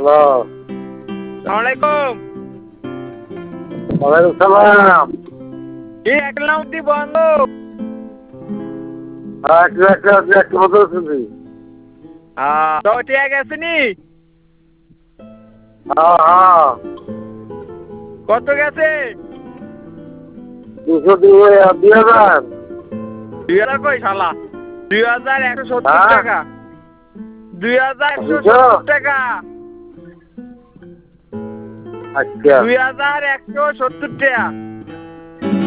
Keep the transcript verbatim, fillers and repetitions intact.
Hello. সালামালাইকুম। ওয়ালাইকুম সালাম। কি একলাউতি বন্ধ? হ্যাঁ, একটু একটা একটা কথা শুনছি। হ্যাঁ, তো ঠিক আছে নি? হ্যাঁ হ্যাঁ। কত গেছে? দুশো দুই দুই হাজার। দুই হাজার কই শালা? দুই হাজার একশো সত্তর হ্যাঁ টাকা। দুই হাজার একশো দুশো? সত্তর টাকা। আচ্ছা। দুই হাজার একশো সত্তর টাকা।